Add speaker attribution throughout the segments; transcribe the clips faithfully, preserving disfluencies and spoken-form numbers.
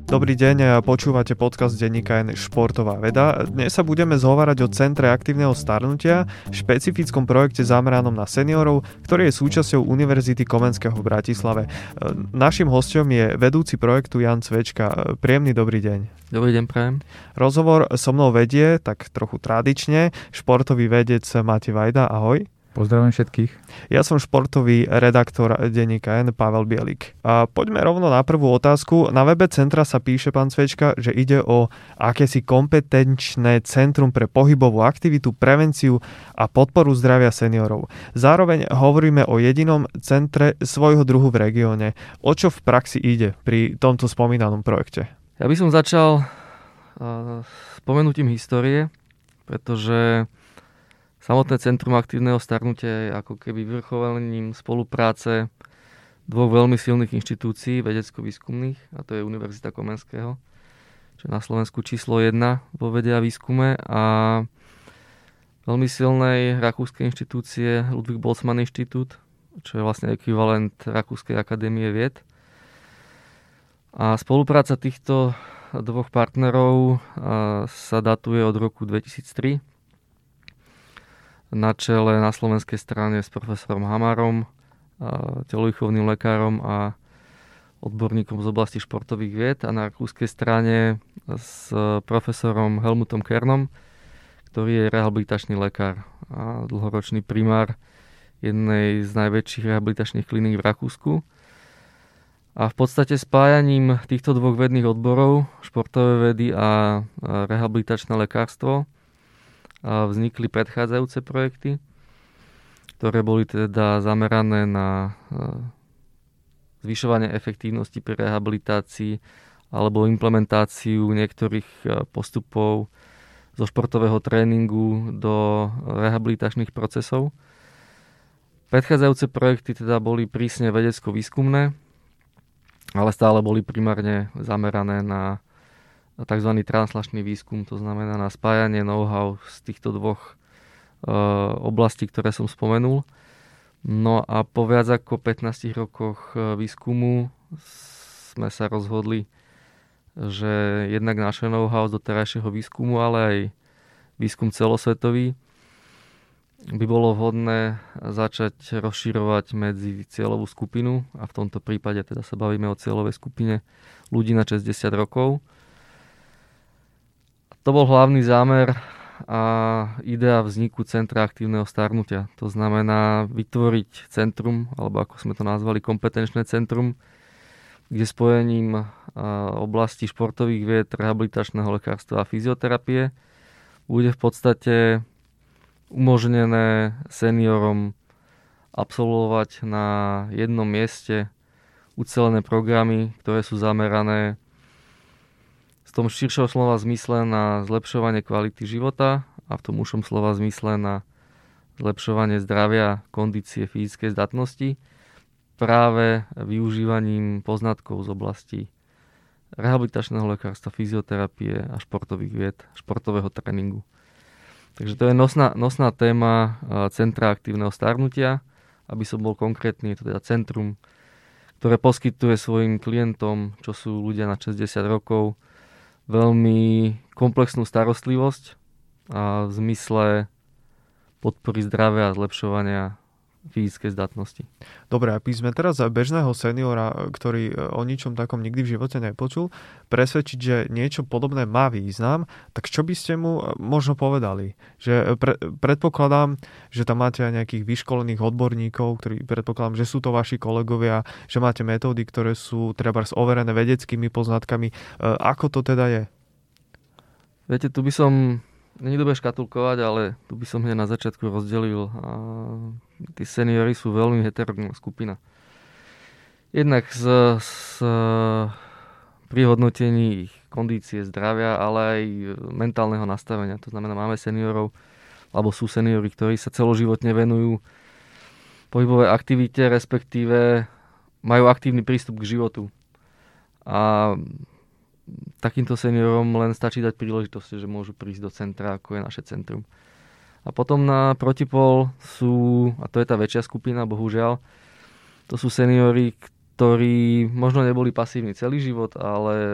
Speaker 1: Dobrý deň, počúvate podcast denníka N Športová veda. Dnes sa budeme zhovárať o Centre aktívneho starnutia, špecifickom projekte zameranom na seniorov, ktorý je súčasťou Univerzity Komenského v Bratislave. Naším hosťom je vedúci projektu Jan Cvečka. Príjemný dobrý deň.
Speaker 2: Dobrý deň, prajem.
Speaker 1: Rozhovor so mnou vedie, tak trochu tradične, športový vedec Matej Vajda. Ahoj.
Speaker 3: Pozdravujem všetkých.
Speaker 1: Ja som športový redaktor denníka N Pavel Bielik. A poďme rovno na prvú otázku. Na webe centra sa píše, pán Cvečka, že ide o akési kompetenčné centrum pre pohybovú aktivitu, prevenciu a podporu zdravia seniorov. Zároveň hovoríme o jedinom centre svojho druhu v regióne. O čo v praxi ide pri tomto spomínanom projekte?
Speaker 2: Ja by som začal uh, spomenutím histórie, pretože samotné Centrum aktívneho starnutia je ako keby vrcholením spolupráce dvoch veľmi silných inštitúcií vedecko-výskumných, a to je Univerzita Komenského, čo je na Slovensku číslo jedna vo vede a výskume, a veľmi silnej rakúskej inštitúcie Ludwig Boltzmann Inštitút, čo je vlastne ekvivalent Rakúskej akadémie vied. A spolupráca týchto dvoch partnerov sa datuje od roku dvetisíctri. Na čele na slovenskej strane s profesorom Hamarom, telovýchovným lekárom a odborníkom z oblasti športových vied, a na rakúskej strane s profesorom Helmutom Kernom, ktorý je rehabilitačný lekár a dlhoročný primár jednej z najväčších rehabilitačných kliník v Rakúsku. A v podstate spájaním týchto dvoch vedných odborov, športové vedy a rehabilitačné lekárstvo, vznikli predchádzajúce projekty, ktoré boli teda zamerané na zvyšovanie efektívnosti pri rehabilitácii alebo implementáciu niektorých postupov zo športového tréningu do rehabilitačných procesov. Predchádzajúce projekty teda boli prísne vedecko-výskumné, ale stále boli primárne zamerané na tzv. Translačný výskum, to znamená na spájanie know-how z týchto dvoch e, oblastí, ktoré som spomenul. No a po viac ako pätnástich rokoch výskumu sme sa rozhodli, že jednak naše know-how z doterajšieho výskumu, ale aj výskum celosvetový, by bolo vhodné začať rozširovať medzi cieľovú skupinu, a v tomto prípade teda sa bavíme o cieľovej skupine ľudí na šesťdesiat rokov. To bol hlavný zámer a idea vzniku Centra aktívneho starnutia. To znamená vytvoriť centrum, alebo ako sme to nazvali, kompetenčné centrum, kde spojením oblasti športových vied, rehabilitačného lekárstva a fyzioterapie bude v podstate umožnené seniorom absolvovať na jednom mieste ucelené programy, ktoré sú zamerané v tom širšom slova zmysle na zlepšovanie kvality života a v tom užšom slova zmysle na zlepšovanie zdravia, kondície, fyzickej zdatnosti práve využívaním poznatkov z oblasti rehabilitačného lekárstva, fyzioterapie a športových vied, športového tréningu. Takže to je nosná, nosná téma Centra aktívneho starnutia. Aby som bol konkrétny, je to teda centrum, ktoré poskytuje svojim klientom, čo sú ľudia na šesťdesiat rokov, veľmi komplexnú starostlivosť a v zmysle podpory zdravia a zlepšovania fyzickej zdatnosti.
Speaker 1: Dobre, aby sme teraz bežného seniora, ktorý o ničom takom nikdy v živote nepočul, presvedčiť, že niečo podobné má význam, tak čo by ste mu možno povedali? Že pre, predpokladám, že tam máte aj nejakých vyškolených odborníkov, ktorí predpokladám, že sú to vaši kolegovia, že máte metódy, ktoré sú trebárs overené vedeckými poznatkami. Ako to teda je?
Speaker 2: Viete, tu by som není dobre škatulkovať, ale tu by som hneď na začiatku rozdelil. A tí seniori sú veľmi heterogénna skupina. Jednak z, z pri hodnotení ich kondície zdravia, ale aj mentálneho nastavenia. To znamená, máme seniorov, alebo sú seniori, ktorí sa celoživotne venujú pohybovej aktivite, respektíve majú aktívny prístup k životu. A takýmto seniorom len stačí dať príležitosť, že môžu prísť do centra, ako je naše centrum. A potom na protipol sú, a to je tá väčšia skupina, bohužiaľ, to sú seniori, ktorí možno neboli pasívni celý život, ale v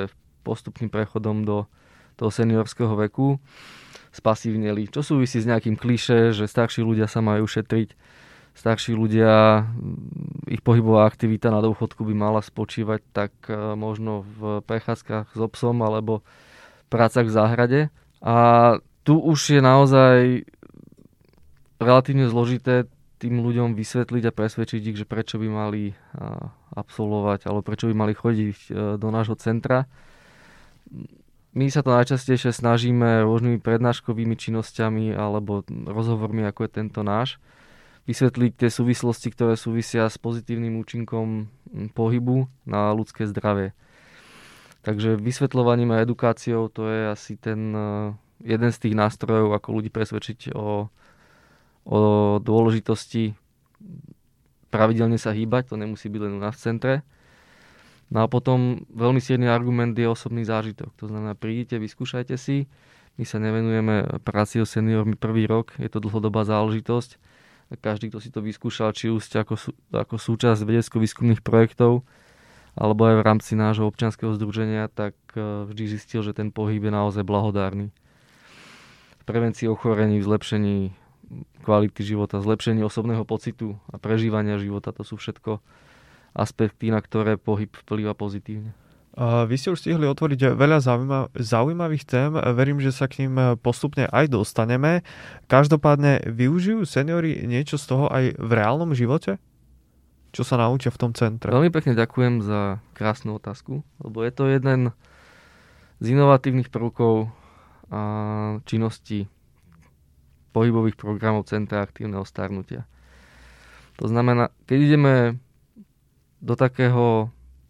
Speaker 2: postupným prechodom do toho seniorského veku spasívneli. Čo súvisí s nejakým klišé, že starší ľudia sa majú šetriť. Starší ľudia, ich pohybová aktivita na dôchodku by mala spočívať tak možno v prechádzkach s obsom alebo prácach v záhrade. A tu už je naozaj relatívne zložité tým ľuďom vysvetliť a presvedčiť ich, že prečo by mali absolvovať alebo prečo by mali chodiť do nášho centra. My sa to najčastejšie snažíme rôznymi prednáškovými činnosťami alebo rozhovormi, ako je tento náš, vysvetliť tie súvislosti, ktoré súvisia s pozitívnym účinkom pohybu na ľudské zdravie. Takže vysvetľovaním a edukáciou to je asi ten jeden z tých nástrojov, ako ľudí presvedčiť o, o dôležitosti pravidelne sa hýbať, to nemusí byť len u nás v centre. No a potom veľmi silný argument je osobný zážitok. To znamená, prídite, vyskúšajte si. My sa nevenujeme práci o seniormi prvý rok, je to dlhodobá záležitosť. Každý, kto si to vyskúšal, či už ako, sú, ako súčasť vedecko-výskumných projektov, alebo aj v rámci nášho občianskeho združenia, tak vždy zistil, že ten pohyb je naozaj blahodárny. V prevencii ochorení, v zlepšení kvality života, zlepšení osobného pocitu a prežívania života, to sú všetko aspekty, na ktoré pohyb vplýva pozitívne.
Speaker 1: Vy ste už stihli otvoriť veľa zaujímavých tém. Verím, že sa k ním postupne aj dostaneme. Každopádne využijú seniori niečo z toho aj v reálnom živote? Čo sa naučia v tom centre?
Speaker 2: Veľmi pekne ďakujem za krásnu otázku, lebo je to jeden z inovatívnych prvkov a činností pohybových programov Centra aktívneho starnutia. To znamená, keď ideme do takého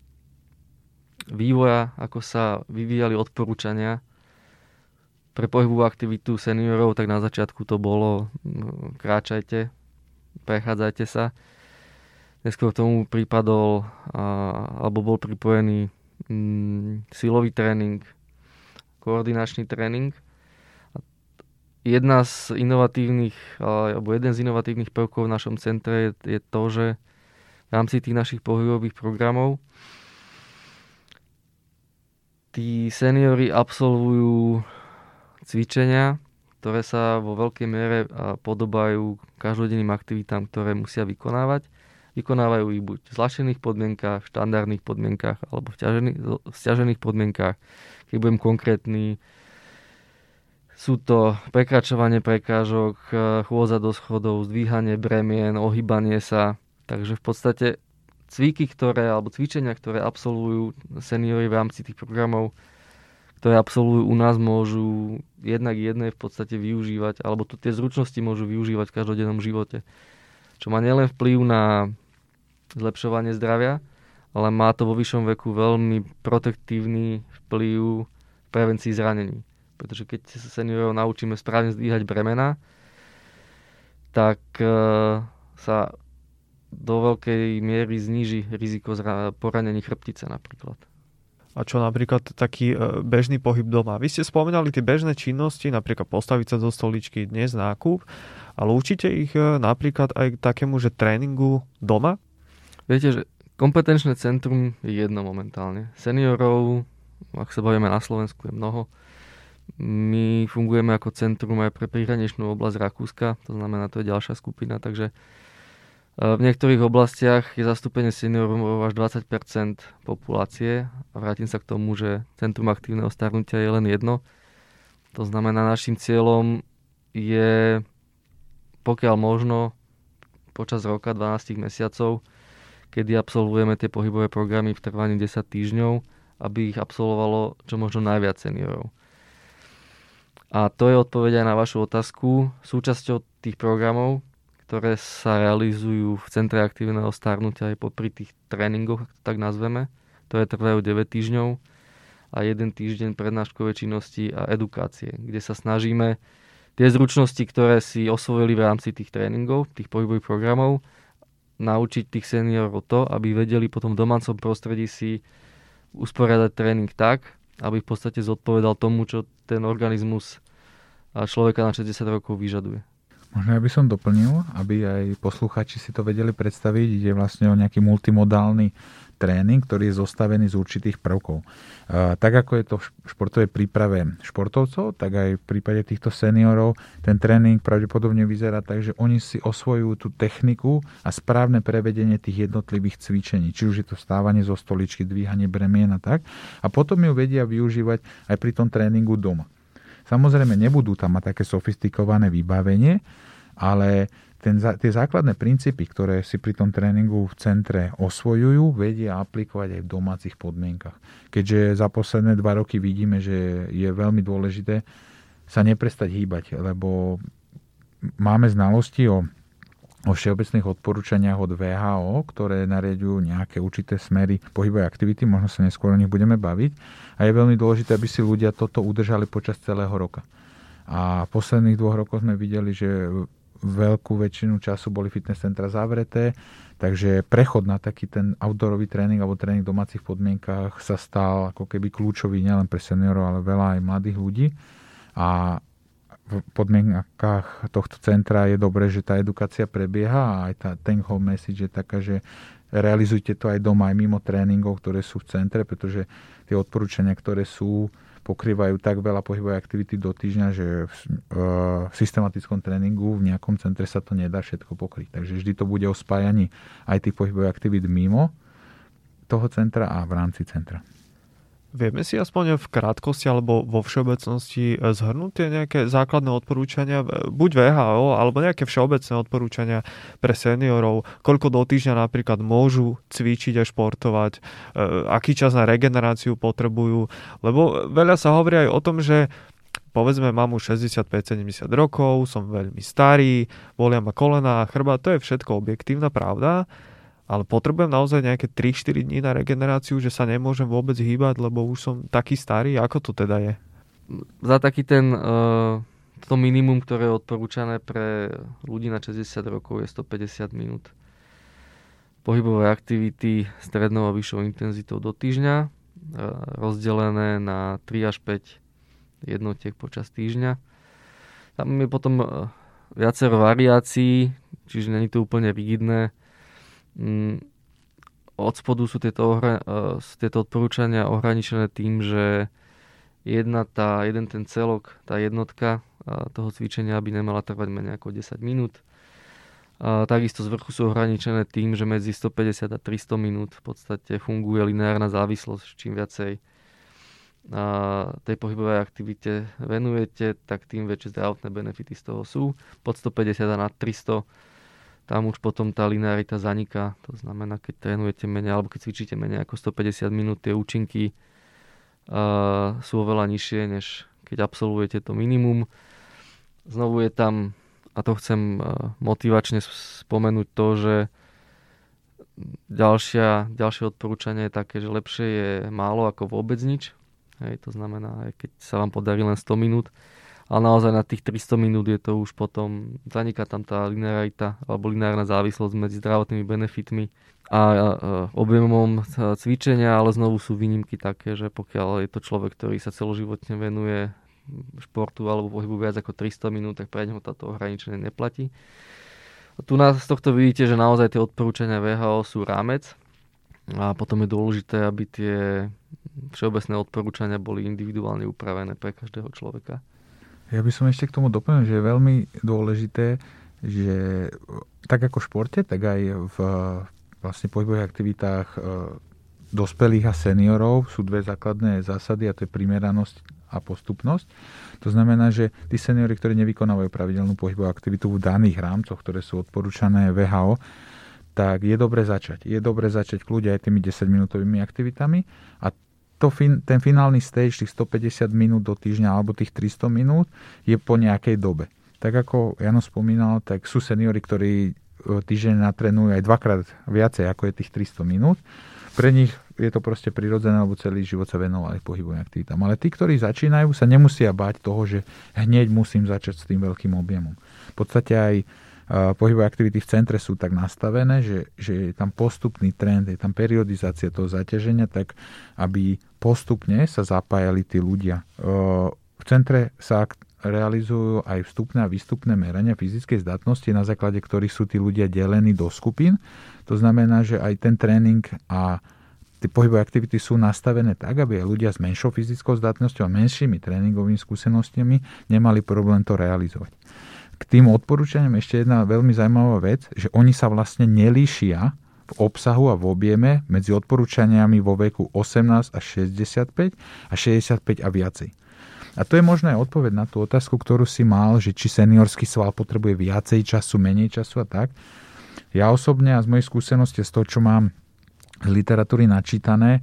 Speaker 2: vývoja, ako sa vyvíjali odporúčania pre pohybovú aktivitu seniorov, tak na začiatku to bolo kráčajte, prechádzajte sa. Neskôr tomu prípadol alebo bol pripojený mm, silový tréning, koordinačný tréning. Jedna z inovatívnych, alebo jeden z inovatívnych prvkov v našom centre je, je to, že v rámci tých našich pohybových programov tí seniori absolvujú cvičenia, ktoré sa vo veľkej miere podobajú každodenným aktivitám, ktoré musia vykonávať. Vykonávajú ich buď v zľahčených podmienkách, v štandardných podmienkách alebo v sťažených podmienkách. Keď budem konkrétny, sú to prekračovanie prekážok, chôdza do schodov, zdvíhanie bremien, ohýbanie sa. Takže v podstate cviky, ktoré, alebo cvičenia, ktoré absolvujú seniori v rámci tých programov, ktoré absolvujú u nás, môžu jednak jednej v podstate využívať, alebo tu tie zručnosti môžu využívať v každodennom živote. Čo má nielen vplyv na zlepšovanie zdravia, ale má to vo vyššom veku veľmi protektívny vplyv v prevencii zranení. Pretože keď sa seniorov naučíme správne zdvíhať bremena, tak e, sa do veľkej miery zníži riziko poranení chrbtice napríklad.
Speaker 1: A čo napríklad taký bežný pohyb doma? Vy ste spomínali tie bežné činnosti, napríklad postaviť sa do stoličky, dnes nákup, ale učíte ich napríklad aj k takému, že tréningu doma?
Speaker 2: Viete, že kompetenčné centrum je jedno momentálne. Seniorov, ak sa bavíme na Slovensku, je mnoho. My fungujeme ako centrum aj pre prihraničnú oblasť Rakúska, to znamená, to je ďalšia skupina, takže v niektorých oblastiach je zastúpenie seniorov až dvadsať percent populácie a vrátim sa k tomu, že Centrum aktívneho starnutia je len jedno. To znamená, našim cieľom je, pokiaľ možno, počas roka dvanásť mesiacov, kedy absolvujeme tie pohybové programy v trvaní desať týždňov, aby ich absolvovalo čo možno najviac seniorov. A to je odpoveď aj na vašu otázku. Súčasťou tých programov, ktoré sa realizujú v Centre aktívneho starnutia aj popri tých tréningoch, tak nazveme. To je trvajú deväť týždňov a jeden týždeň prednáškové činnosti a edukácie, kde sa snažíme tie zručnosti, ktoré si osvojili v rámci tých tréningov, tých pohybových programov, naučiť tých seniorov to, aby vedeli potom v domácom prostredí si usporiadať tréning tak, aby v podstate zodpovedal tomu, čo ten organizmus človeka na šesťdesiat rokov vyžaduje.
Speaker 3: Možno ja by som doplnil, aby aj posluchači si to vedeli predstaviť. Ide vlastne o nejaký multimodálny tréning, ktorý je zostavený z určitých prvkov. Uh, tak ako je to v športovej príprave športovcov, tak aj v prípade týchto seniorov ten tréning pravdepodobne vyzerá tak, že oni si osvojujú tú techniku a správne prevedenie tých jednotlivých cvičení. Či už je to vstávanie zo stoličky, dvíhanie bremien a tak. A potom ju vedia využívať aj pri tom tréningu doma. Samozrejme, nebudú tam mať také sofistikované vybavenie, ale ten, tie základné princípy, ktoré si pri tom tréningu v centre osvojujú, vedia aplikovať aj v domácich podmienkach. Keďže za posledné dva roky vidíme, že je veľmi dôležité sa neprestať hýbať, lebo máme znalosti o, o všeobecných odporúčaniach od vé há ó, ktoré nariadujú nejaké určité smery pohybovej aktivity, možno sa neskôr o nich budeme baviť. A je veľmi dôležité, aby si ľudia toto udržali počas celého roka. A v posledných dvoch rokoch sme videli, že veľkú väčšinu času boli fitness centra zavreté, takže prechod na taký ten outdoorový tréning alebo tréning v domácich podmienkach sa stal ako keby kľúčový nielen pre seniorov, ale veľa aj mladých ľudí. A v podmienkach tohto centra je dobré, že tá edukácia prebieha a aj tá take home message je taká, že realizujte to aj doma, aj mimo tréningov, ktoré sú v centre, pretože tie odporúčania, ktoré sú, pokrývajú tak veľa pohybovej aktivity do týždňa, že v, v systematickom tréningu v nejakom centre sa to nedá všetko pokryť. Takže vždy to bude o spájaní aj tých pohybových aktivít mimo toho centra a v rámci centra.
Speaker 1: Vieme si aspoň v krátkosti alebo vo všeobecnosti zhrnúť tie nejaké základné odporúčania, buď vé há ó, alebo nejaké všeobecné odporúčania pre seniorov, koľko do týždňa napríklad môžu cvičiť a športovať, aký čas na regeneráciu potrebujú, lebo veľa sa hovorí aj o tom, že povedzme, mám už šesťdesiatpäť sedemdesiat rokov, som veľmi starý, bolia ma kolená a chrbát, to je všetko objektívna pravda, ale potrebujem naozaj nejaké tri štyri dní na regeneráciu, že sa nemôžem vôbec hýbať, lebo už som taký starý. Ako to teda je?
Speaker 2: Za taký ten uh, to minimum, ktoré je odporúčané pre ľudí na šesťdesiat rokov, je stopäťdesiat minút pohybovej aktivity strednou a vyššou intenzitou do týždňa, uh, rozdelené na tri až päť jednotiek počas týždňa. Tam je potom uh, viacero variácií, čiže nie je to úplne rigidné. Od spodu sú tieto, ohra, sú tieto odporúčania ohraničené tým, že jedna tá, jeden ten celok, tá jednotka toho cvičenia by nemala trvať menej ako desať minút. A takisto z vrchu sú ohraničené tým, že medzi stopäťdesiat a tristo minút v podstate funguje lineárna závislosť. Čím viacej tej pohybovej aktivite venujete, tak tým väčšie zdravotné benefity z toho sú. Pod stopäťdesiat a nad tristo tam už potom tá linearita zaniká. To znamená, keď trénujete menej, alebo keď cvičíte menej ako stopäťdesiat minút, tie účinky uh, sú oveľa nižšie, než keď absolvujete to minimum. Znovu je tam, a to chcem uh, motivačne spomenúť to, že ďalšia, ďalšie odporúčanie je také, že lepšie je málo ako vôbec nič. Hej, to znamená, aj keď sa vám podarí len sto minút, ale naozaj na tých tristo minút je to už potom, zaniká tam tá linearita alebo lineárna závislosť medzi zdravotnými benefitmi a objemom cvičenia, ale znovu sú výnimky také, že pokiaľ je to človek, ktorý sa celoživotne venuje športu alebo pohybu viac ako tristo minút, tak pre neho táto ohraničenie neplatí. A tu z tohto vidíte, že naozaj tie odporúčania vé há ó sú rámec a potom je dôležité, aby tie všeobecné odporúčania boli individuálne upravené pre každého človeka.
Speaker 3: Ja by som ešte k tomu doplnil, že je veľmi dôležité, že tak ako v športe, tak aj v vlastne pohybových aktivitách dospelých a seniorov sú dve základné zásady, a to je primeranosť a postupnosť. To znamená, že tí seniori, ktorí nevykonávajú pravidelnú pohybovú aktivitu v daných rámcoch, ktoré sú odporúčané vé há ó, tak je dobre začať. Je dobre začať kľudia aj tými desaťminútovými aktivitami a To fin, ten finálny stage, tých stopäťdesiat minút do týždňa alebo tých tristo minút je po nejakej dobe. Tak ako Jano spomínal, tak sú seniori, ktorí týždeň natrénujú aj dvakrát viacej ako je tých tristo minút. Pre nich je to proste prirodzené, lebo celý život sa venovali pohybovým aktivitám. Ale tí, ktorí začínajú, sa nemusia báť toho, že hneď musím začať s tým veľkým objemom. V podstate aj pohybové aktivity v centre sú tak nastavené, že, že je tam postupný trend, je tam periodizácia toho zaťaženia, tak aby postupne sa zapájali tí ľudia. V centre sa realizujú aj vstupné a výstupné merania fyzickej zdatnosti, na základe ktorých sú tí ľudia delení do skupín. To znamená, že aj ten tréning a tie pohybové aktivity sú nastavené tak, aby aj ľudia s menšou fyzickou zdatnosťou a menšími tréningovými skúsenostiami nemali problém to realizovať. K tým odporúčaniam ešte jedna veľmi zaujímavá vec, že oni sa vlastne nelíšia v obsahu a v objeme medzi odporúčaniami vo veku osemnásť až šesťdesiatpäť a šesťdesiatpäť a viacej. A to je možná aj odpoveď na tú otázku, ktorú si mal, že či seniorský sval potrebuje viacej času, menej času a tak. Ja osobne a z mojej skúsenosti, z toho, čo mám z literatúry načítané,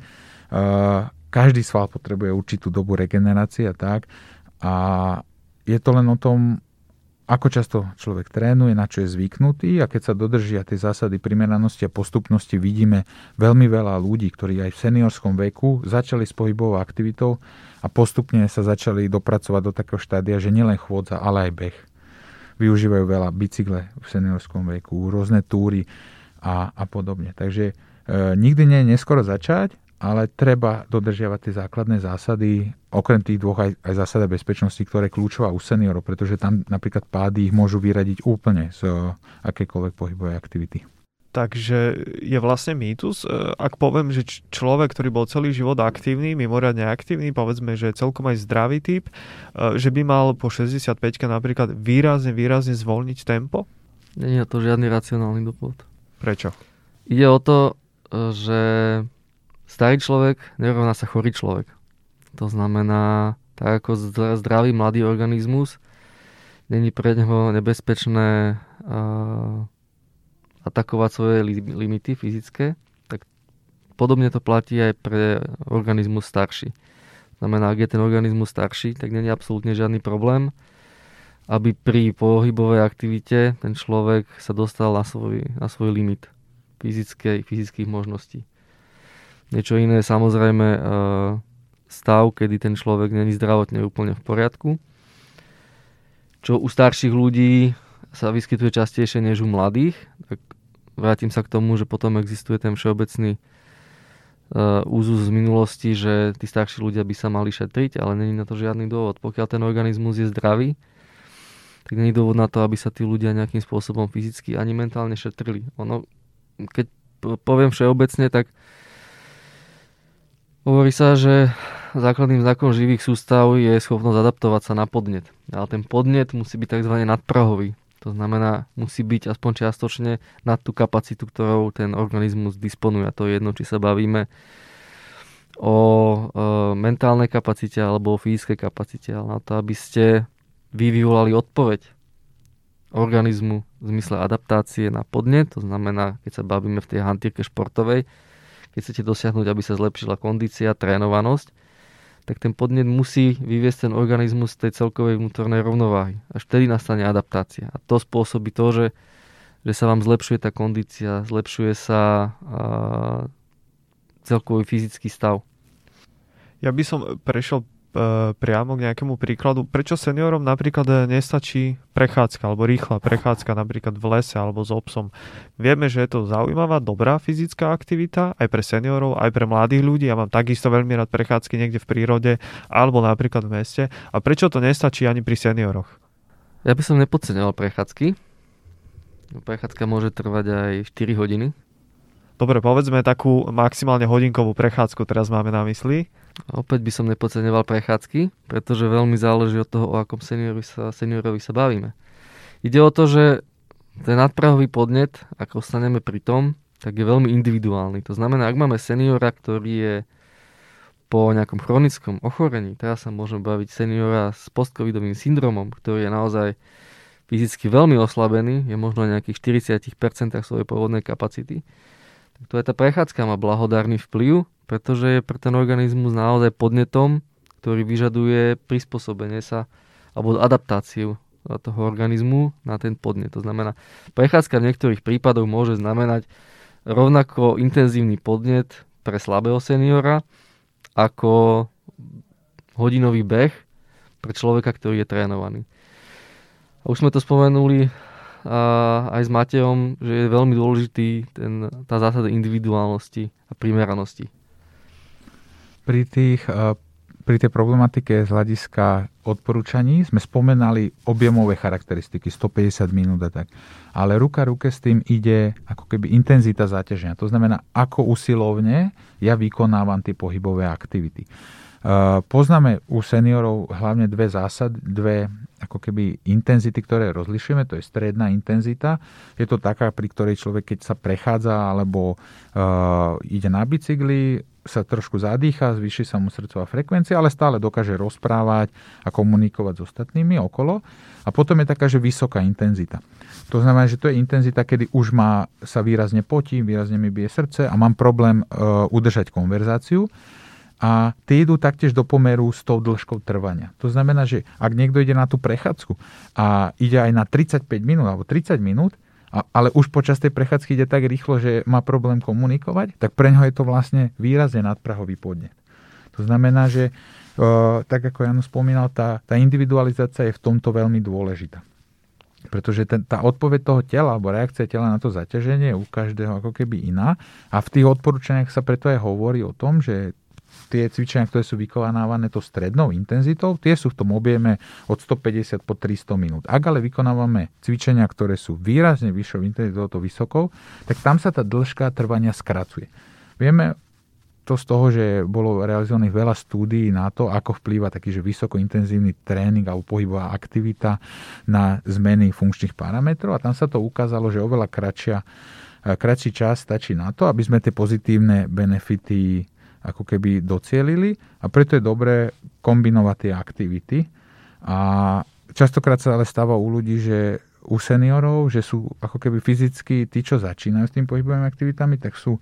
Speaker 3: každý sval potrebuje určitú dobu regenerácie a tak. A je to len o tom, ako často človek trénuje, na čo je zvyknutý, a keď sa dodržia tie zásady primeranosti a postupnosti, vidíme veľmi veľa ľudí, ktorí aj v seniorskom veku začali s pohybovou aktivitou a postupne sa začali dopracovať do takého štádia, že nielen chôdza, ale aj beh. Využívajú veľa bicykle v seniorskom veku, rôzne túry a, a podobne. Takže e, nikdy nie je neskoro začať, ale treba dodržiavať tie základné zásady, okrem tých dvoch aj, aj zásada bezpečnosti, ktoré je kľúčová u seniorov, pretože tam napríklad pády ich môžu vyradiť úplne z akékoľvek pohybovej aktivity.
Speaker 1: Takže je vlastne mýtus, ak poviem, že človek, ktorý bol celý život aktívny, mimoriadne aktívny, povedzme, že je celkom aj zdravý typ, že by mal po šesťdesiatpäťke napríklad výrazne, výrazne zvolniť tempo?
Speaker 2: Nie je to žiadny racionálny dôvod.
Speaker 1: Prečo?
Speaker 2: Ide o to, že starý človek nerovná sa chorý človek. To znamená, tak ako zdravý mladý organizmus, není pre neho nebezpečné uh, atakovať svoje li- limity fyzické, tak podobne to platí aj pre organizmus starší. Znamená, ak je ten organizmus starší, tak není absolútne žiadny problém, aby pri pohybovej aktivite ten človek sa dostal na svoj, na svoj limit fyzickej, fyzických možností. Niečo iné je samozrejme stav, kedy ten človek není zdravotne úplne v poriadku. Čo u starších ľudí sa vyskytuje častejšie než u mladých. Tak vrátim sa k tomu, že potom existuje ten všeobecný úzus z minulosti, že tí starší ľudia by sa mali šetriť, ale není na to žiadny dôvod. Pokiaľ ten organizmus je zdravý, tak není dôvod na to, aby sa tí ľudia nejakým spôsobom fyzicky ani mentálne šetrili. Ono, keď poviem všeobecne, tak hovorí sa, že základným znakom živých sústav je schopnosť adaptovať sa na podnet. Ale ten podnet musí byť tzv. Nadprahový. To znamená, musí byť aspoň čiastočne nad tú kapacitu, ktorou ten organizmus disponuje. A to je jedno, či sa bavíme o e, mentálnej kapacite alebo o fyzickej kapacite. Ale na to, aby ste vy vyvolali odpoveď organizmu v zmysle adaptácie na podnet, to znamená, keď sa bavíme v tej hantírke športovej, keď chcete dosiahnuť, aby sa zlepšila kondícia, trénovanosť, tak ten podnet musí vyviesť ten organizmus z tej celkovej vnútornej rovnováhy. Až vtedy nastane adaptácia. A to spôsobí to, že, že sa vám zlepšuje tá kondícia, zlepšuje sa a, celkový fyzický stav.
Speaker 1: Ja by som prešiel priamo k nejakému príkladu. Prečo seniorom napríklad nestačí prechádzka alebo rýchla prechádzka napríklad v lese alebo s obsom? Vieme, že je to zaujímavá, dobrá fyzická aktivita aj pre seniorov, aj pre mladých ľudí. Ja mám takisto veľmi rád prechádzky niekde v prírode alebo napríklad v meste. A prečo to nestačí ani pri senioroch?
Speaker 2: Ja by som nepodceňoval prechádzky. Prechádzka môže trvať aj štyri hodiny.
Speaker 1: Dobre, povedzme takú maximálne hodinkovú prechádzku teraz máme na mysli.
Speaker 2: Opäť by som nepodceňoval prechádzky, pretože veľmi záleží od toho, o akom seniorovi sa, seniorovi sa bavíme. Ide o to, že ten nadprahový podnet, ak ostaneme pri tom, tak je veľmi individuálny. To znamená, ak máme seniora, ktorý je po nejakom chronickom ochorení, teraz sa môžeme baviť seniora s postcovidovým syndromom, ktorý je naozaj fyzicky veľmi oslabený, je možno nejakých štyridsať percent svojej pôvodnej kapacity, tak to je tá prechádzka má blahodárny vplyv, pretože je pre ten organizmus naozaj podnetom, ktorý vyžaduje prispôsobenie sa alebo adaptáciu toho organizmu na ten podnet. To znamená, prechádzka v niektorých prípadoch môže znamenať rovnako intenzívny podnet pre slabého seniora ako hodinový beh pre človeka, ktorý je trénovaný. A už sme to spomenuli a aj s Matejom, že je veľmi dôležitý ten, tá zásada individuálnosti a primeranosti.
Speaker 3: Pri tých uh, pri tej problematike z hľadiska odporúčaní sme spomenali objemové charakteristiky, stopäťdesiat minút a tak. Ale ruka ruke s tým ide ako keby intenzita záťaženia. To znamená, ako usilovne ja vykonávam tie pohybové aktivity. Uh, poznáme u seniorov hlavne dve zásady, dve ako keby intenzity, ktoré rozlišujeme, to je stredná intenzita. Je to taká, pri ktorej človek, keď sa prechádza alebo uh, ide na bicykli, sa trošku zadýcha, zvýši sa mu srdcová frekvencia, ale stále dokáže rozprávať a komunikovať s ostatnými okolo. A potom je taká, že vysoká intenzita. To znamená, že to je intenzita, kedy už má, sa výrazne potí, výrazne mi bije srdce a mám problém uh, udržať konverzáciu. A tie idú taktiež do pomeru s tou dĺžkou trvania. To znamená, že ak niekto ide na tú prechádzku a ide aj na tridsaťpäť minút alebo tridsať minút, a, ale už počas tej prechádzky ide tak rýchlo, že má problém komunikovať, tak pre ňoho je to vlastne výrazne nadprahový podnet. To znamená, že e, tak ako Jano spomínal, tá, tá individualizácia je v tomto veľmi dôležitá. Pretože ten, tá odpoveď toho tela alebo reakcia tela na to zaťaženie je u každého ako keby iná. A v tých odporúčaniach sa preto aj hovorí o tom, že tie cvičenia, ktoré sú vykonávané to strednou intenzitou, tie sú v tom objeme od stopäťdesiat po tristo minút. Ak ale vykonávame cvičenia, ktoré sú výrazne vyššou intenzitou, to vysokou, tak tam sa tá dĺžka trvania skracuje. Vieme to z toho, že bolo realizovaných veľa štúdií na to, ako vplýva taký, že vysokointenzívny tréning alebo pohybová aktivita na zmeny funkčných parametrov a tam sa to ukázalo, že oveľa kratšia, kratší čas stačí na to, aby sme tie pozitívne benefity ako keby docielili a preto je dobré kombinovať tie aktivity. A častokrát sa ale stáva u ľudí, že u seniorov, že sú ako keby fyzicky tí, čo začínajú s tým pohybovými aktivitami, tak sú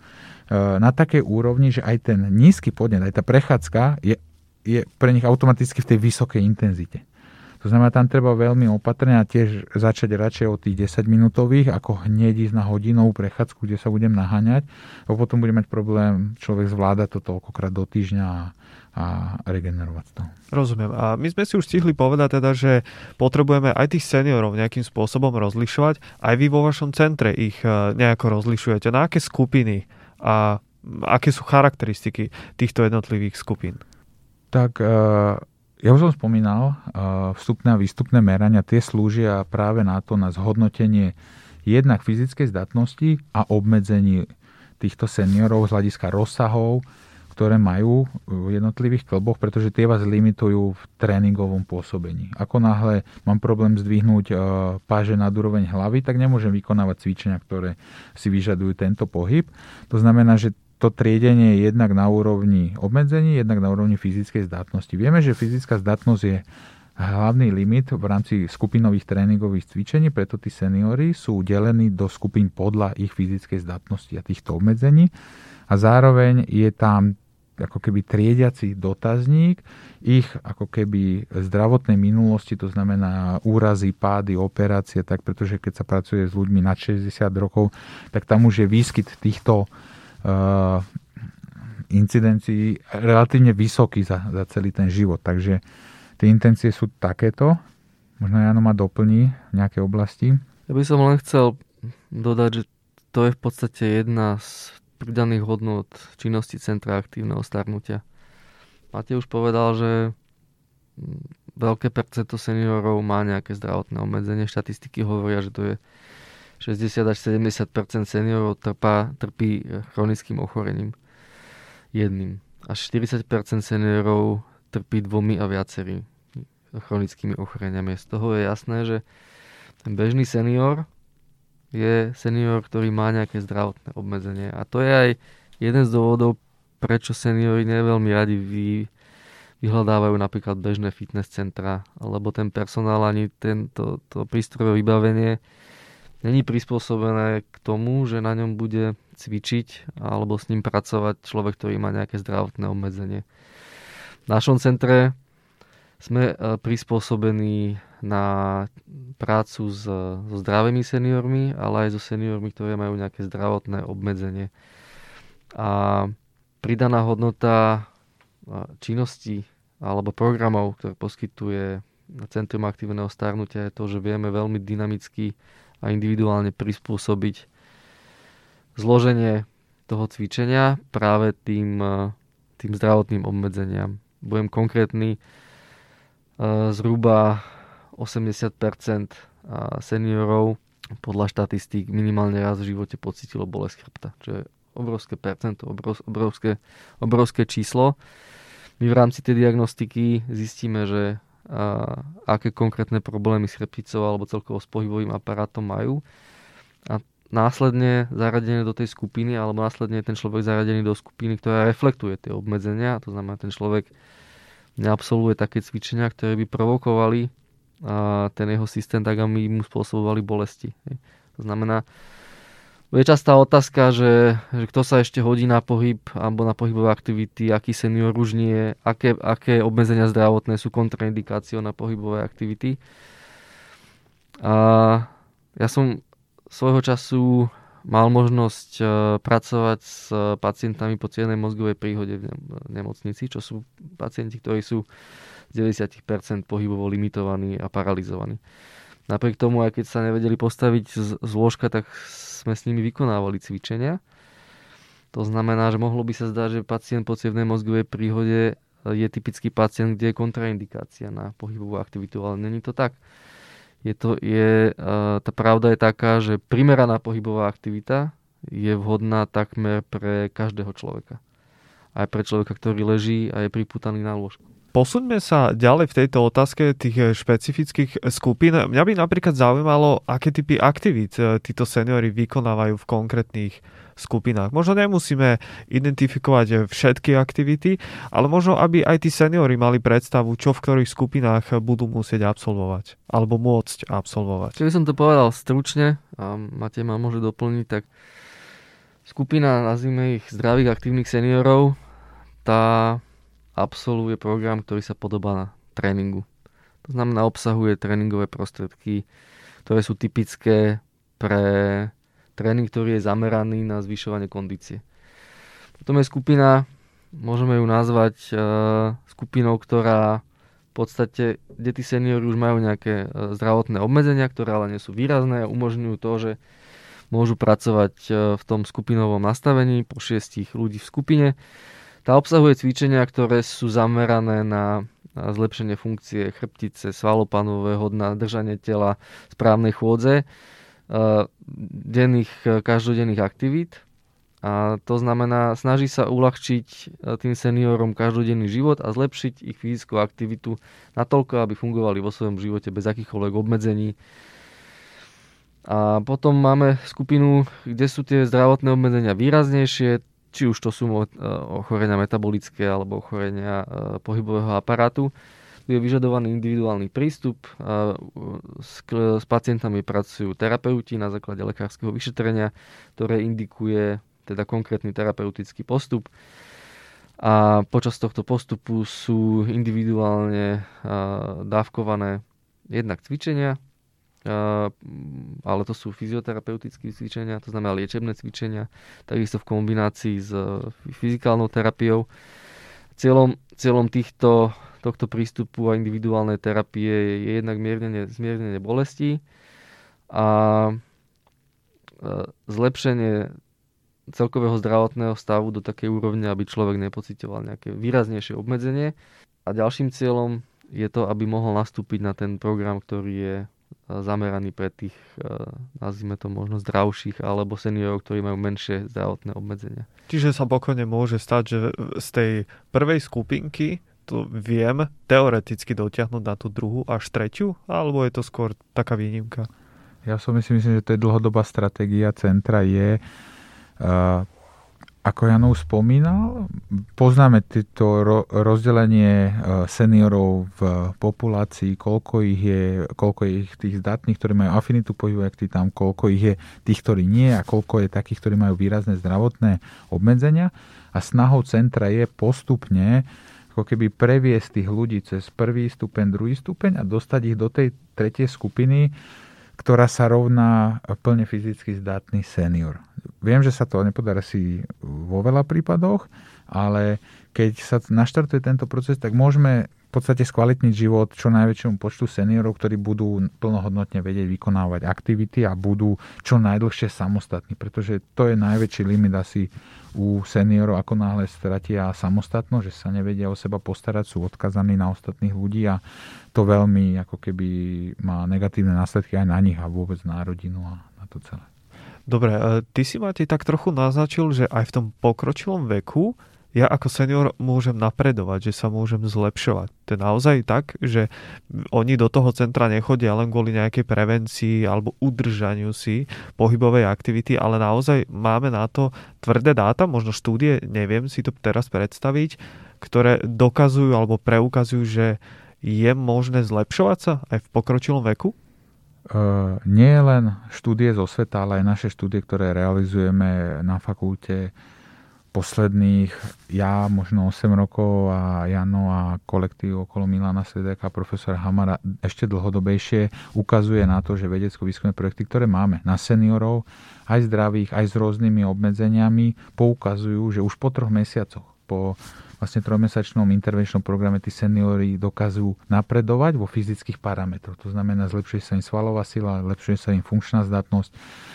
Speaker 3: na takej úrovni, že aj ten nízky podnet, aj tá prechádzka je, je pre nich automaticky v tej vysokej intenzite. To znamená, tam treba veľmi opatrne a tiež začať radšej od tých desaťminútových, ako hneď ísť na hodinovú prechádzku, kde sa budem naháňať. A potom bude mať problém človek zvládať to toľkokrát do týždňa a, a regenerovať to.
Speaker 1: Rozumiem. A my sme si už stihli povedať teda, že potrebujeme aj tých seniorov nejakým spôsobom rozlišovať. Aj vy vo vašom centre ich nejako rozlišujete. Na aké skupiny a aké sú charakteristiky týchto jednotlivých skupín?
Speaker 3: Tak... Uh... Ja už som spomínal, vstupné a výstupné merania, tie slúžia práve na to, na zhodnotenie jednak fyzickej zdatnosti a obmedzení týchto seniorov z hľadiska rozsahov, ktoré majú v jednotlivých klboch, pretože tie vás limitujú v tréningovom pôsobení. Ako náhle mám problém zdvihnúť páže nad úroveň hlavy, tak nemôžem vykonávať cvičenia, ktoré si vyžadujú tento pohyb. To znamená, že to triedenie je jednak na úrovni obmedzení, jednak na úrovni fyzickej zdatnosti. Vieme, že fyzická zdatnosť je hlavný limit v rámci skupinových tréningových cvičení, preto tí seniori sú delení do skupín podľa ich fyzickej zdatnosti a týchto obmedzení. A zároveň je tam ako keby triediaci dotazník ich ako keby zdravotnej minulosti, to znamená úrazy, pády, operácie, tak pretože keď sa pracuje s ľuďmi nad šesťdesiat rokov, tak tam už je výskyt týchto Uh, incidencií relatívne vysoký za, za celý ten život. Takže tie intencie sú takéto. Možno Jano ma doplní v nejakej oblasti.
Speaker 2: Ja by som len chcel dodať, že to je v podstate jedna z pridaných hodnôt činnosti Centra aktívneho starnutia. Matej už povedal, že veľké percento seniorov má nejaké zdravotné obmedzenie. Štatistiky hovoria, že to je šesťdesiat až sedemdesiat percent seniorov trpá, trpí chronickým ochorením jedným. Až štyridsať percent seniorov trpí dvomi a viacerými chronickými ochoreniami. Z toho je jasné, že ten bežný senior je senior, ktorý má nejaké zdravotné obmedzenie. A to je aj jeden z dôvodov, prečo seniori neveľmi radi vy, vyhľadávajú napríklad bežné fitness centra, alebo ten personál ani tento to prístrojové vybavenie není prispôsobené k tomu, že na ňom bude cvičiť alebo s ním pracovať človek, ktorý má nejaké zdravotné obmedzenie. V našom centre sme prispôsobení na prácu s, so zdravými seniormi, ale aj so seniormi, ktorí majú nejaké zdravotné obmedzenie. A pridaná hodnota činnosti alebo programov, ktoré poskytuje Centrum aktívneho starnutia, je to, že vieme veľmi dynamicky a individuálne prispôsobiť zloženie toho cvičenia práve tým, tým zdravotným obmedzeniam. budem konkrétny, zhruba osemdesiat percent seniorov podľa štatistík minimálne raz v živote pocítilo bolesť chrbta, čo je obrovské percento, obrovské, obrovské číslo. My v rámci tej diagnostiky zistíme, že a, aké konkrétne problémy s chrbticou alebo celkovo s pohybovým aparátom majú. A následne zaradenie do tej skupiny, alebo následne ten človek zaradený do skupiny, ktorá reflektuje tie obmedzenia. To znamená, ten človek neabsolvuje také cvičenia, ktoré by provokovali a, ten jeho systém tak, aby mu spôsobovali bolesti. To znamená, je častá otázka, že, že kto sa ešte hodí na pohyb alebo na pohybové aktivity, aký senior už nie, aké, aké obmedzenia zdravotné sú kontraindikáciou na pohybové aktivity. A ja som svojho času mal možnosť pracovať s pacientami po cievnej mozgovej príhode v nemocnici, čo sú pacienti, ktorí sú z deväťdesiat percent pohybovo limitovaní a paralizovaní. Napriek tomu, aj keď sa nevedeli postaviť z lôžka, tak sme s nimi vykonávali cvičenia. To znamená, že mohlo by sa zdať, že pacient po cievnej mozgovej príhode je typický pacient, kde je kontraindikácia na pohybovú aktivitu, ale není to tak. Je to, je, tá pravda je taká, že primeraná pohybová aktivita je vhodná takmer pre každého človeka. Aj pre človeka, ktorý leží a je pripútaný na lôžku.
Speaker 1: Posuňme sa ďalej v tejto otázke tých špecifických skupín. Mňa by napríklad zaujímalo, aké typy aktivít títo seniori vykonávajú v konkrétnych skupinách. Možno nemusíme identifikovať všetky aktivity, ale možno, aby aj tí seniori mali predstavu, čo v ktorých skupinách budú musieť absolvovať alebo môcť absolvovať.
Speaker 2: Keby som to povedal stručne, a Matej ma môže doplniť, tak skupina, nazvime ich zdravých aktívnych seniorov, tá absolvuje program, ktorý sa podobá na tréningu. To znamená, obsahuje tréningové prostriedky, ktoré sú typické pre tréning, ktorý je zameraný na zvyšovanie kondície. Potom je skupina, môžeme ju nazvať uh, skupinou, ktorá v podstate, kde tí seniori už majú nejaké uh, zdravotné obmedzenia, ktoré ale nie sú výrazné a umožňujú to, že môžu pracovať uh, v tom skupinovom nastavení po šiestich ľudí v skupine. Tá obsahuje cvičenia, ktoré sú zamerané na zlepšenie funkcie chrbtice, svalopánového dna, držanie tela, správnej chôdze, denných, každodenných aktivít. A to znamená, snaží sa uľahčiť tým seniorom každodenný život a zlepšiť ich fyzickú aktivitu natoľko, aby fungovali vo svojom živote bez akýchkoľvek obmedzení. A potom máme skupinu, kde sú tie zdravotné obmedzenia výraznejšie, či už to sú ochorenia metabolické alebo ochorenia pohybového aparátu. Tu je vyžadovaný individuálny prístup. S, s pacientami pracujú terapeuti na základe lekárskeho vyšetrenia, ktoré indikuje teda konkrétny terapeutický postup. A počas tohto postupu sú individuálne dávkované jednak cvičenia, ale to sú fyzioterapeutické cvičenia, to znamená liečebné cvičenia, takisto v kombinácii s fyzikálnou terapiou. Cieľom, cieľom týchto, tohto prístupu a individuálnej terapie je jednak zmiernenie, zmiernenie bolesti a zlepšenie celkového zdravotného stavu do takej úrovne, aby človek nepociťoval nejaké výraznejšie obmedzenie. A ďalším cieľom je to, aby mohol nastúpiť na ten program, ktorý je zameraný pre tých, nazvime to možno zdravších, alebo seniorov, ktorí majú menšie zdravotné obmedzenia.
Speaker 1: Čiže sa pokojne môže stať, že z tej prvej skupinky to viem teoreticky dotiahnuť na tú druhú až tretiu, alebo je to skôr taká výnimka?
Speaker 3: Ja som myslím, že to je dlhodobá stratégia centra je, uh, ako Jano už spomínal, poznáme tieto rozdelenie seniorov v populácii, koľko ich je, koľko je ich tých zdatných, ktorí majú afinitu pohybovej aktivity, tam koľko ich je tých, ktorí nie a koľko je takých, ktorí majú výrazné zdravotné obmedzenia. A snahou centra je postupne ako keby previesť tých ľudí cez prvý stupeň, druhý stupeň a dostať ich do tej tretej skupiny, ktorá sa rovná plne fyzicky zdatný senior. Viem, že sa to nepodarí si vo veľa prípadoch, ale keď sa naštartuje tento proces, tak môžeme v podstate skvalitniť život čo najväčšiemu počtu seniorov, ktorí budú plnohodnotne vedieť vykonávať aktivity a budú čo najdlhšie samostatní, pretože to je najväčší limit asi u seniorov, ako náhle stratia samostatnosť, že sa nevedia o seba postarať, sú odkazaní na ostatných ľudí a to veľmi ako keby má negatívne následky aj na nich a vôbec na rodinu a na to celé.
Speaker 1: Dobre, ty si, Matej, tak trochu naznačil, že aj v tom pokročilom veku ja ako senior môžem napredovať, že sa môžem zlepšovať. To je naozaj tak, že oni do toho centra nechodia len kvôli nejakej prevencii alebo udržaniu si pohybovej aktivity, ale naozaj máme na to tvrdé dáta, možno štúdie, neviem si to teraz predstaviť, ktoré dokazujú alebo preukazujú, že je možné zlepšovať sa aj v pokročilom veku?
Speaker 3: Uh, nie len štúdie zo sveta, ale aj naše štúdie, ktoré realizujeme na fakulte posledných, ja možno osem rokov a Jano a kolektív okolo Milana Sedeka a profesora Hamara ešte dlhodobejšie ukazuje na to, že vedecko-výskumné projekty, ktoré máme na seniorov, aj zdravých, aj s rôznymi obmedzeniami, poukazujú, že už po troch mesiacoch, po vlastne trojmesačnom intervenčnom programe tí seniori dokazujú napredovať vo fyzických parametroch. To znamená, zlepšuje sa im svalová sila, zlepšuje sa im funkčná zdatnosť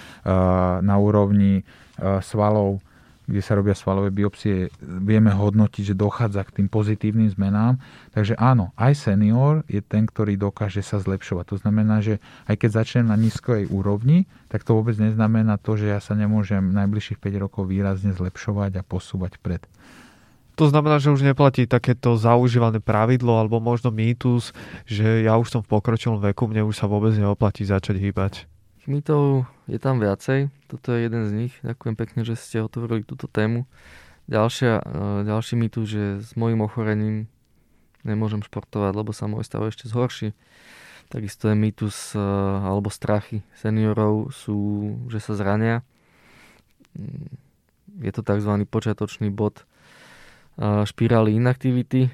Speaker 3: na úrovni svalov, kde sa robia svalové biopsie, vieme hodnotiť, že dochádza k tým pozitívnym zmenám. Takže áno, aj senior je ten, ktorý dokáže sa zlepšovať. To znamená, že aj keď začnem na nízkej úrovni, tak to vôbec neznamená to, že ja sa nemôžem najbližších päť rokov výrazne zlepšovať a posúvať vpred.
Speaker 1: To znamená, že už neplatí takéto zaužívané pravidlo alebo možno mýtus, že ja už som v pokročilom veku, mne už sa vôbec neoplatí začať hýbať.
Speaker 2: Mýtov je tam viacej, toto je jeden z nich. Ďakujem pekne, že ste otvorili túto tému. Ďalšia, ďalší mýtus, že s mojím ochorením nemôžem športovať, lebo sa môj stav ešte zhorší. Takisto je mýtus alebo strachy seniorov sú, že sa zrania. Je to tzv. Počiatočný bod špirály inaktivity,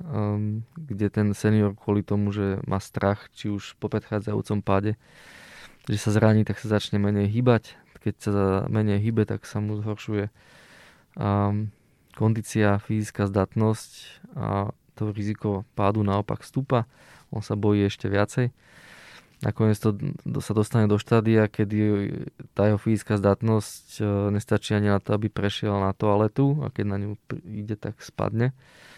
Speaker 2: kde ten senior kvôli tomu, že má strach, či už po predchádzajúcom páde, že sa zraní, tak sa začne menej hýbať. Keď sa menej hýbe, tak sa mu zhoršuje um, kondícia, fyzická zdatnosť a to riziko pádu naopak stúpa. On sa bojí ešte viacej. Nakoniec to sa dostane do štádia, kedy tá jeho fyzická zdatnosť nestačí ani na to, aby prešiel na toaletu a keď na ňu ide, tak spadne.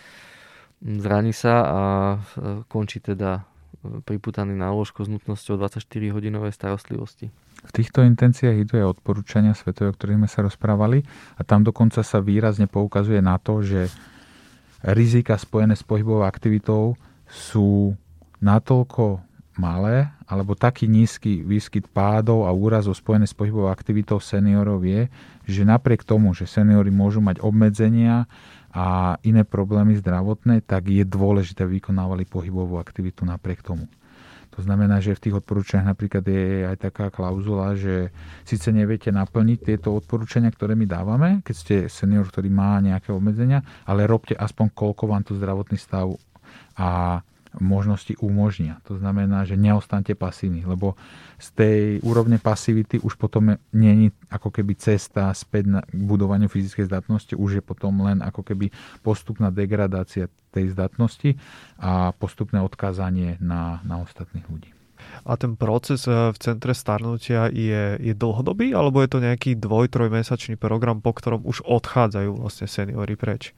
Speaker 2: Zraní sa a končí teda pripútaný na lôžko s nutnosťou dvadsaťštyri hodinovej starostlivosti.
Speaker 3: V týchto intenciách idú aj odporúčania svetové, o ktorých sme sa rozprávali a tam dokonca sa výrazne poukazuje na to, že rizika spojené s pohybovou aktivitou sú natoľko malé, alebo taký nízky výskyt pádov a úrazov spojené s pohybovou aktivitou seniorov je, že napriek tomu, že seniori môžu mať obmedzenia a iné problémy zdravotné, tak je dôležité vykonávali pohybovú aktivitu napriek tomu. To znamená, že v tých odporúčaniach napríklad je aj taká klauzula, že síce neviete naplniť tieto odporúčania, ktoré my dávame, keď ste senior, ktorý má nejaké obmedzenia, ale robte aspoň koľko vám tu zdravotný stav a možnosti umožnia. To znamená, že neostaňte pasívni, lebo z tej úrovne pasivity už potom nie je ako keby cesta späť na budovaniu fyzickej zdatnosti, už je potom len ako keby postupná degradácia tej zdatnosti a postupné odkázanie na, na ostatných ľudí.
Speaker 1: A ten proces v centre starnutia je, je dlhodobý, alebo je to nejaký dvoj, trojmesačný program, po ktorom už odchádzajú vlastne seniori preč?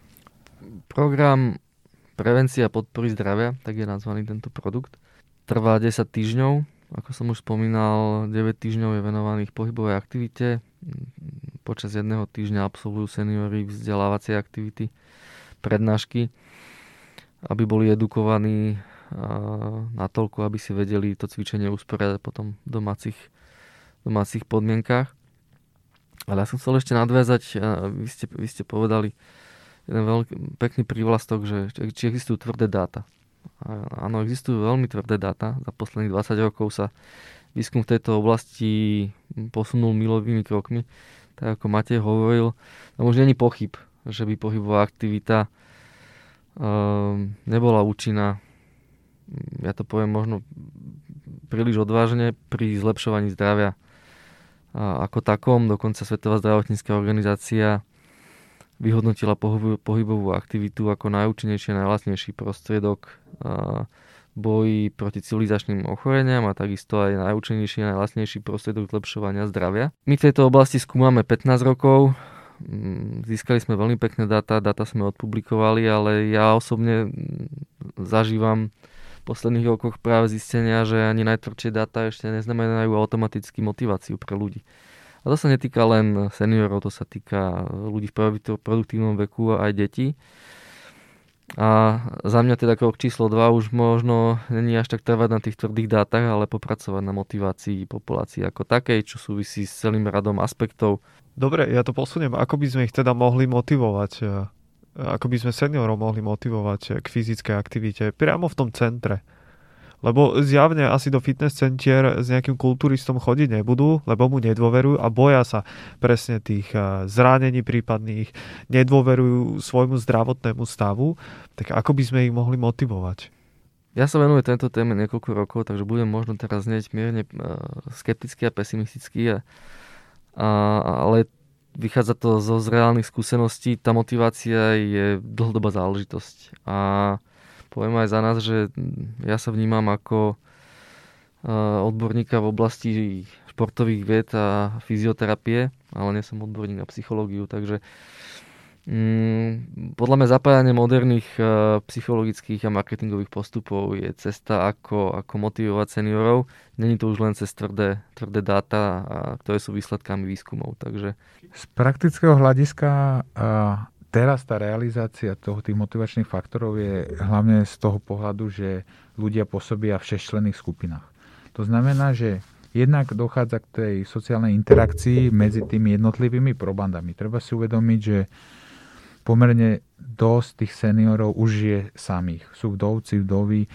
Speaker 2: Program Prevencia podpory zdravia, tak je nazvaný tento produkt. Trvá desať týždňov, ako som už spomínal, deväť týždňov je venovaných pohybovej aktivite. Počas jedného týždňa absolvujú seniori vzdelávacie aktivity, prednášky, aby boli edukovaní natoľko, aby si vedeli to cvičenie usporiadať potom v domácich, domácich podmienkách. Ale ja som chcel ešte nadviazať, vy ste, vy ste povedali, jeden veľký, pekný prívlastok, že či existujú tvrdé dáta. Áno, existujú veľmi tvrdé dáta. Za posledných dvadsať rokov sa výskum v tejto oblasti posunul milovými krokmi. Tak ako Matej hovoril, tam už nie je pochyb, že by pohybová aktivita um, nebola účinná. Ja to poviem možno príliš odvážne pri zlepšovaní zdravia a ako takom. Dokonca Svetová zdravotnícka organizácia vyhodnotila pohybovú aktivitu ako najúčinnejší a najlacnejší prostriedok boji proti civilizačným ochoreniam a takisto aj najúčinnejší a najlacnejší prostriedok zlepšovania zdravia. My v tejto oblasti skúmame pätnásť rokov, získali sme veľmi pekné dáta, dáta sme odpublikovali, ale ja osobne zažívam v posledných rokoch práve zistenia, že ani najtvrdšie dáta ešte neznamenajú automaticky motiváciu pre ľudí. A to sa netýka len seniorov, to sa týka ľudí v produktívnom veku a aj detí. A za mňa teda krok číslo dva už možno není až tak trvať na tých tvrdých dátach, ale popracovať na motivácii populácie ako takej, čo súvisí s celým radom aspektov.
Speaker 1: Dobre, ja to posuniem. Ako by sme ich teda mohli motivovať? Ako by sme seniorov mohli motivovať k fyzickej aktivite priamo v tom centre? Lebo zjavne asi do fitness centier s nejakým kulturistom chodiť nebudú, lebo mu nedôverujú a boja sa presne tých zranení prípadných, nedôverujú svojmu zdravotnému stavu. Tak ako by sme ich mohli motivovať?
Speaker 2: Ja sa venujem tento téme niekoľko rokov, takže budem možno teraz znieť mierne skeptický a pesimistický, a, a, ale vychádza to zo z reálnych skúseností. Tá motivácia je dlhodobá záležitosť. A poviem aj za nás, že ja sa vnímam ako odborníka v oblasti športových vied a fyzioterapie, ale nie som odborník na psychológiu, takže mm, podľa mňa zapájanie moderných uh, psychologických a marketingových postupov je cesta, ako, ako motivovať seniorov. Není to už len cez tvrdé, tvrdé dáta, a, ktoré sú výsledkami výskumov. Takže
Speaker 3: z praktického hľadiska uh... teraz tá realizácia toho tých motivačných faktorov je hlavne z toho pohľadu, že ľudia pôsobia v šesťčlenných skupinách. To znamená, že jednak dochádza k tej sociálnej interakcii medzi tými jednotlivými probandami. Treba si uvedomiť, že pomerne dosť tých seniorov už je samých. Sú vdovci, vdovy.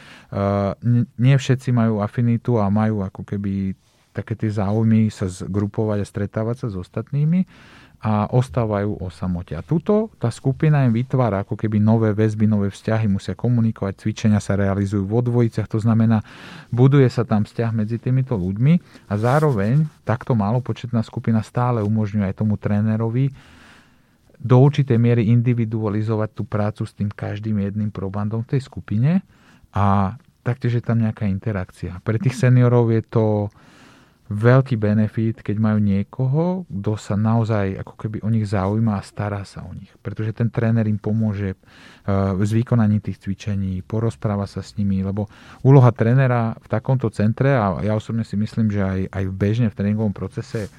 Speaker 3: Nie všetci majú afinitu a majú ako keby také tie záujmy sa zgrupovať a stretávať sa s ostatnými a ostávajú o samote. A tuto tá skupina im vytvára ako keby nové väzby, nové vzťahy, musia komunikovať, cvičenia sa realizujú vo dvojiciach, to znamená, buduje sa tam vzťah medzi týmito ľuďmi a zároveň takto málopočetná skupina stále umožňuje aj tomu trénerovi do určitej miery individualizovať tú prácu s tým každým jedným probandom v tej skupine a taktiež je tam nejaká interakcia. Pre tých seniorov je to veľký benefit, keď majú niekoho, kto sa naozaj ako keby o nich zaujíma a stará sa o nich. Pretože ten tréner im pomôže v vykonaní tých cvičení, porozpráva sa s nimi, lebo úloha trénera v takomto centre, a ja osobne si myslím, že aj, aj bežne v tréningovom procese,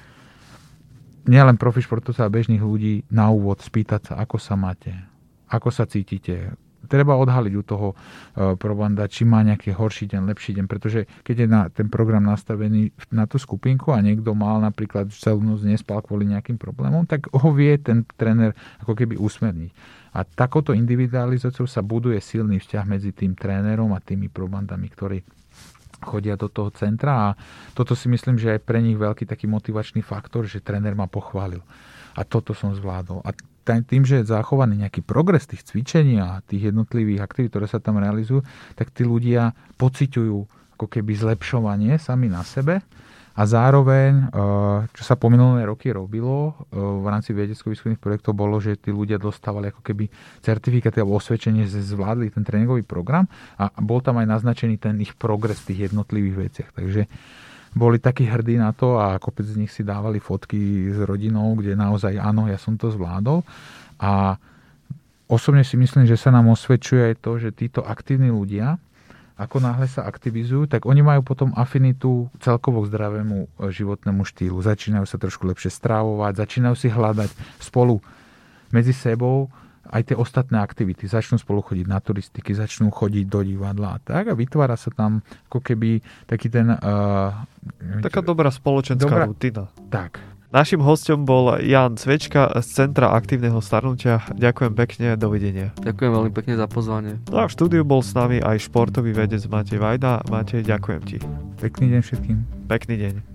Speaker 3: nielen profi športovcov a bežných ľudí na úvod spýtať sa, ako sa máte, ako sa cítite. Treba odhaliť u toho probanda, či má nejaký horší deň, lepší deň, pretože keď je na ten program nastavený na tú skupinku a niekto mal napríklad celú noc nespal kvôli nejakým problémom, tak ho vie ten tréner ako keby usmerniť. A takouto individualizáciou sa buduje silný vzťah medzi tým trénerom a tými probandami, ktorí chodia do toho centra, a toto si myslím, že je pre nich veľký taký motivačný faktor, že tréner ma pochválil. A toto som zvládol. A tým, že je zachovaný nejaký progres tých cvičení a tých jednotlivých aktivít, ktoré sa tam realizujú, tak tí ľudia pociťujú ako keby zlepšovanie sami na sebe a zároveň, čo sa po minulé roky robilo v rámci vedecko-výskumných projektov, bolo, že tí ľudia dostávali ako keby certifikáty alebo osvedčenie, že zvládli ten tréningový program a bol tam aj naznačený ten ich progres v tých jednotlivých veciach. Takže boli takí hrdí na to a kopec z nich si dávali fotky s rodinou, kde naozaj áno, ja som to zvládol. A osobne si myslím, že sa nám osvedčuje aj to, že títo aktívni ľudia, ako náhle sa aktivizujú, tak oni majú potom afinitu celkovo k zdravému životnému štýlu. Začínajú sa trošku lepšie strávovať, začínajú si hľadať spolu medzi sebou aj tie ostatné aktivity. Začnú spolu chodiť na turistiky, začnú chodiť do divadla a tak a vytvára sa tam ako keby taký ten... Uh,
Speaker 1: Taká dobrá spoločenská dobrá, rutina.
Speaker 3: Tak.
Speaker 1: Naším hosťom bol Ján Cvečka z Centra aktívneho starnutia. Ďakujem pekne, dovidenia.
Speaker 2: Ďakujem veľmi pekne za pozvanie.
Speaker 1: No a v štúdiu bol s nami aj športový vedec Matej Vajda. Matej, ďakujem ti.
Speaker 3: Pekný deň všetkým.
Speaker 1: Pekný deň.